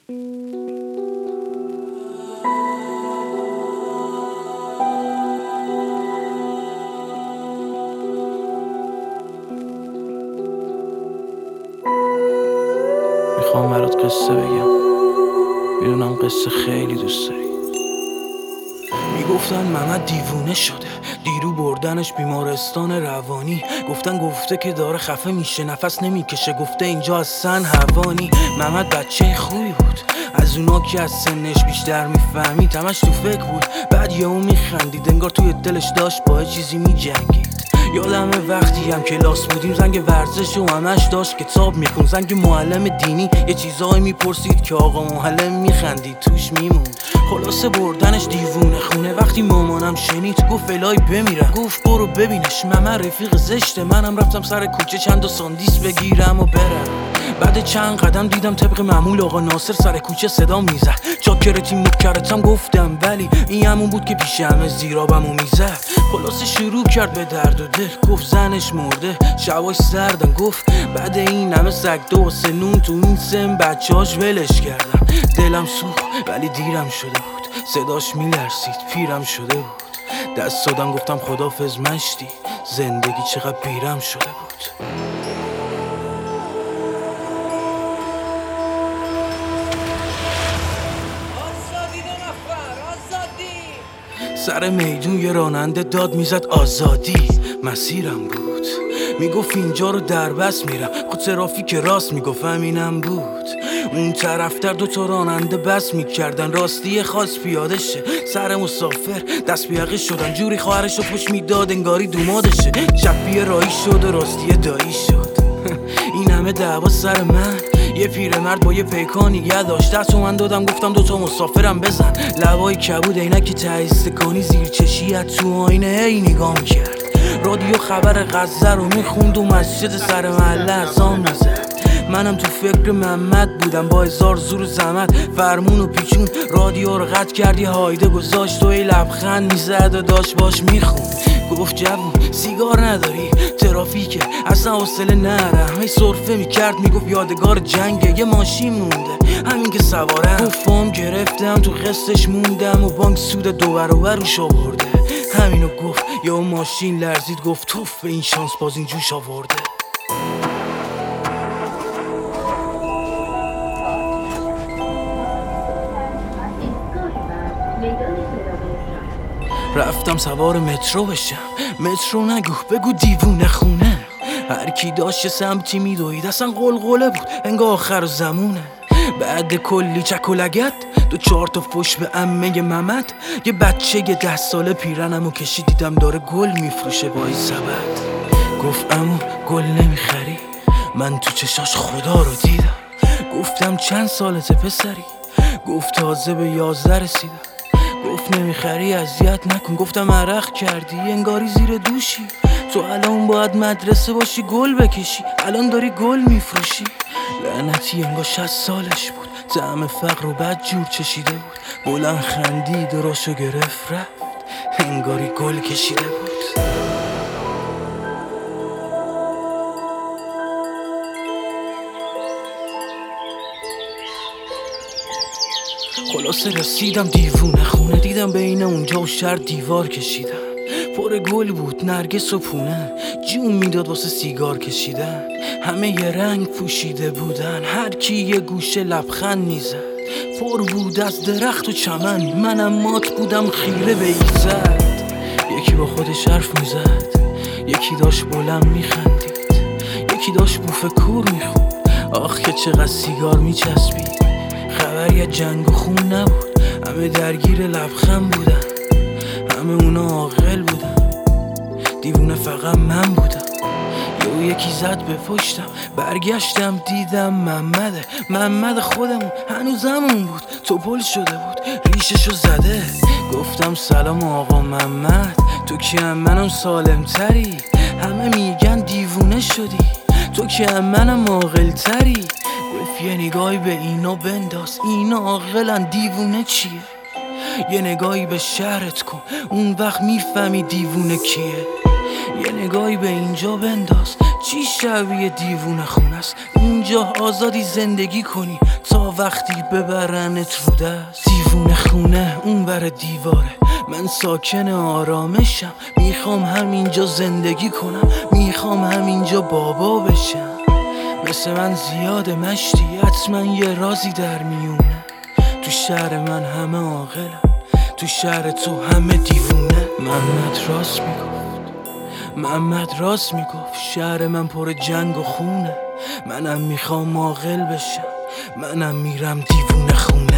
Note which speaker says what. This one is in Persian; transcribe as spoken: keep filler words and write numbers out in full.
Speaker 1: میخوام برات قصه بگم، میدونم قصه خیلی دوست داری. میگفتن ممد دیوونه شده، دیرو بردنش بیمارستان روانی. گفتن گفته که داره خفه میشه، نفس نمیکشه، گفته اینجا اصلا هوانی. ممد بچه خوبی بود، از اونا که از سنش بیشتر میفهمید. همش تو فکر بود، بعد یهو میخندید، انگار توی دلش داشت با چیزی میجنگید. یادمه وقتی هم کلاس بودیم زنگ ورزش و همش داشت کتاب میخون. زنگ معلم دینی یه چیزایی میپرسید که آقا معلم میخندید توش میموند. خلاصه بردنش دیوونه خونه، وقتی مامانم شنید گفت الهی بمیرم. گفت برو ببینش، ماما رفیق زشته. منم رفتم سر کوچه چند تا ساندیس بگیرم و برم. بعد چند قدم دیدم طبق معمول آقا ناصر سر کوچه صدا میزد، چاکرتی مکرتم. گفتم ولی این همون بود که پیش همه زیرابمو میزد. خلاصه شروع کرد به درد و دل، گفت زنش مرده، شباش سردن. گفت بعد این همه سگ دو سنون تو این سن بچه‌هاش ولش کردم. دلم سوخت ولی دیرم شده بود، صداش میلرزید، پیرم شده بود. دست دادم گفتم خدافظ مشتی، زندگی چقدر پیرم شده بود. سر میدون یه راننده داد میزد آزادی، مسیرم بود. میگفت اینجا رو در بس میرم، خود ترافیک راست میگفت همینم بود. اون طرفتر دوتا راننده بس میکردن، راستی خاص پیاده شه. سر مسافر دست بیاقه شدن، جوری خواهرشو پشت میداد انگاری دومادشه. چپی رایی شد و راستی دایی شد. این همه دعوا سر من، یه پیرمرد با یه پیکان نگه داشت. دست من دادم گفتم دوتا مسافرم بزن. لبای کبود عینک ته استکانی، زیر چشیت تو آینه هی نگاه میکرد. رادیو خبر غزه رو میخوند و مسجد سر محله اذان میزد. منم تو فکر ممد بودم با هزار زور و زحمت، فرمون و پیچون رادیو رو قطع کرد. یه هایده گذاشت و ای لبخند میزد و داشت باش میخوند. گفت جوون سیگار نداری؟ ترافیکه اصلا حوصله نرم. هی سرفه میکرد میگفت یادگار جنگه، یه ماشین مونده همین که سوارم. گفتم گرفتم تو قسطش موندم و بانک سود دو برابر روش آورده. همینو گفت یا اون ماشین لرزید، گفت توف به این شانس باز این جوش آورده. رفتم سوار مترو بشم، مترو نگو بگو دیوونه خونه. هر کی داشت سمتی میدوید، اصلا قلقله بود انگار آخر زمونه. بعد کلی چک و لگت دو چهار تا فش به عمه ممد، یه بچه یه ده ساله پیرنمو کشید، دیدم داره گل میفروشه با این سبد. گفت عمو گل نمیخری؟ من تو چشاش خدا رو دیدم. گفتم چند سالته پسری؟ گفت تازه به یازده رسیدم. گفت نمیخری اذیت نکن. گفتم عرق کردی انگاری زیر دوشی، تو الان باید مدرسه باشی گل بکشی، الان داری گل میفروشی. لعنتی انگار شصت سالش بود، طعم فقر رو بد جور چشیده بود. بلند خندید و راشو گرفت رفت، انگاری گل کشیده بود. خلاصه رسیدم دیوونه خونه، دیدم بین اونجا و شهر دیوار کشیدم. پر گل بود نرگس و پونه، جون میداد واسه سیگار کشیدن. همه یه رنگ پوشیده بودن، هر کی یه گوشه لبخند میزد. پر بود از درخت و چمن، منم مات بودم خیره به ایزد. یکی با خودش حرف میزد، یکی داشت بلند میخندید، یکی داشت بوف کور میخوند. آخ که چقدر سیگار میچسبید، خبری جنگ و خون نبود. همه درگیر لبخند بودن، همه اونا عاقل بودن، دیوونه فقط من بودم. یهو یکی زد به پشتم، برگشتم دیدم ممده، ممد خودمون هنوزمون بود. توپل شده بود ریششو زده. گفتم سلام آقا ممد، تو که هم منم سالم تری. همه میگن دیوونه شدی، تو که هم منم عاقل تری. گفت یه نگاهی به اینا بنداز، اینا عاقلن دیوونه چیه؟ یه نگاهی به شهرت کن، اون وقت میفهمی دیوونه کیه. یه نگاهی به اینجا بنداز، چی شبیه دیوونه خونه است؟ اینجا آزادی زندگی کنی تا وقتی ببرنت رو دست. دیوونه خونه اون بر دیواره، من ساکن آرامشم، میخوام همینجا زندگی کنم، میخوام همینجا بابا بشم. مثل من زیاد مشتی، حتما یه رازی در میونه. تو شهر من همه عاقلن، تو شهر تو همه دیوونه. محمد راست میگفت، محمد راست میگفت، شهر من پر جنگ و خونه. منم میخوام عاقل بشم، منم میرم دیوونه خونه.